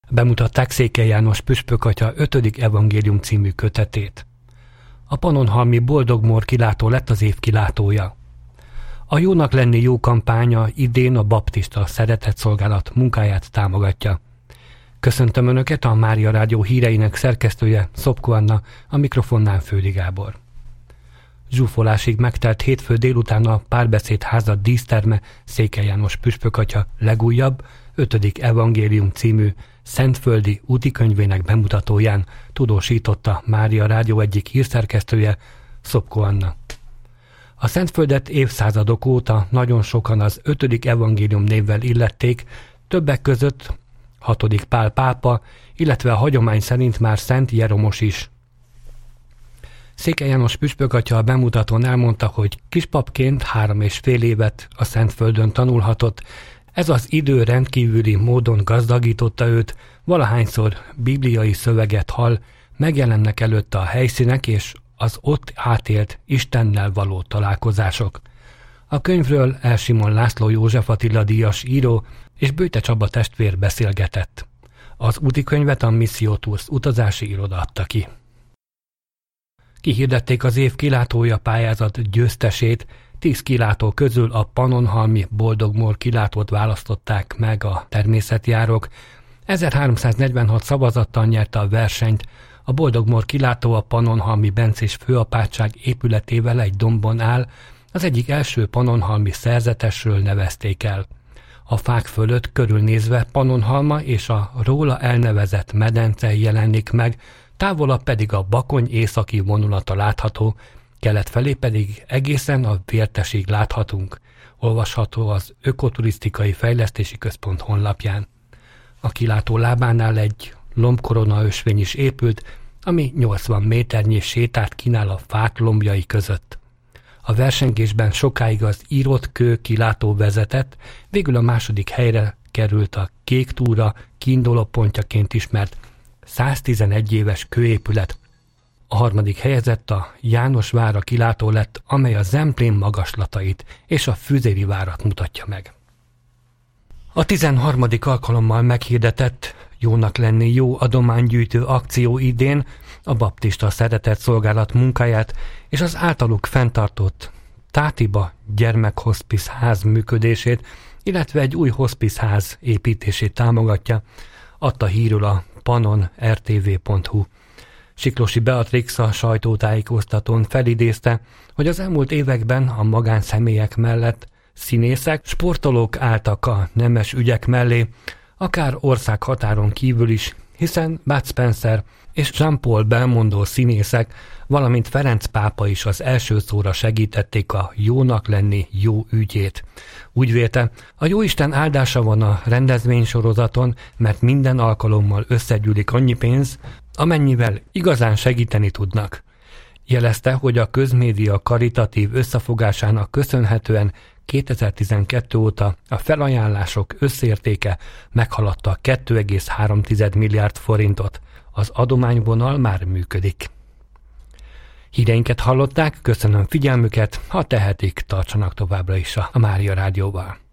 Bemutatták Székely János püspökatya 5. evangélium című kötetét. A Pannonhalmi Boldogmór kilátó lett az év kilátója. A Jónak lenni jó kampánya idén a baptista szeretetszolgálat munkáját támogatja. Köszöntöm Önöket, a Mária Rádió híreinek szerkesztője, Szopko Anna, a mikrofonnál Földi Gábor. Zsúfolásig megtelt hétfő délután a Párbeszédháza díszterme Székely János püspökatya legújabb, 5. evangélium című szentföldi útikönyvének bemutatóján tudósította Mária Rádió egyik hírszerkesztője, Szopko Anna. A Szentföldet évszázadok óta nagyon sokan az 5. evangélium névvel illették, többek között 6. Pál pápa, illetve a hagyomány szerint már Szent Jeromos is. Székely János püspökatya a bemutatón elmondta, hogy kispapként 3,5 évet a Szentföldön tanulhatott. Ez az idő rendkívüli módon gazdagította őt, valahányszor bibliai szöveget hall, megjelennek előtte a helyszínek és az ott átélt Istennel való találkozások. A könyvről Elsimon László József Attila díjas író és Bőte Csaba testvér beszélgetett. Az útikönyvet a Missio Tours utazási iroda adta ki. Kihirdették az év kilátója pályázat győztesét, 10 kilátó közül a Pannonhalmi Boldogmór kilátót választották meg a természetjárók. 1346 szavazattal nyerte a versenyt. A Boldogmór kilátó a Pannonhalmi bencés főapátság épületével egy dombon áll, az egyik első pannonhalmi szerzetesről nevezték el. A fák fölött körülnézve Pannonhalma és a róla elnevezett medence jelenik meg, távolabb pedig a Bakony északi vonulata látható, kelet felé pedig egészen a Vértesig láthatunk, olvasható az Ökoturisztikai Fejlesztési Központ honlapján. A kilátó lábánál egy lombkorona ösvény is épült, ami 80 méternyi sétát kínál a fák lombjai között. A versengésben sokáig az írott kő kilátó vezetett, végül a második helyre került a Kék túra kiinduló pontjaként ismert 111 éves kőépület. A harmadik helyezett a Jánosvára kilátó lett, amely a Zemplén magaslatait és a Füzéri várat mutatja meg. A 13. alkalommal meghirdetett Jónak lenni jó adománygyűjtő akció idén a baptista szeretetszolgálat munkáját és az általuk fenntartott Tátiba gyermekhospice ház működését, illetve egy új hospice ház építését támogatja, adta hírül a pannonrtv.hu. Siklósi Beatrix a sajtótájékoztatón felidézte, hogy az elmúlt években a magánszemélyek mellett színészek, sportolók álltak a nemes ügyek mellé, akár országhatáron kívül is, hiszen Bud Spencer és Jean-Paul Belmondo színészek, valamint Ferenc pápa is az első szóra segítették a jónak lenni jó ügyét. Úgy vélte, a jóisten áldása van a rendezvénysorozaton, mert minden alkalommal összegyűlik annyi pénz, amennyivel igazán segíteni tudnak. Jelezte, hogy a közmédia karitatív összefogásának köszönhetően 2012 óta a felajánlások összértéke meghaladta 2,3 milliárd forintot. Az adományvonal már működik. Híreinket hallották, köszönöm figyelmüket, ha tehetik, tartsanak továbbra is a Mária Rádióval.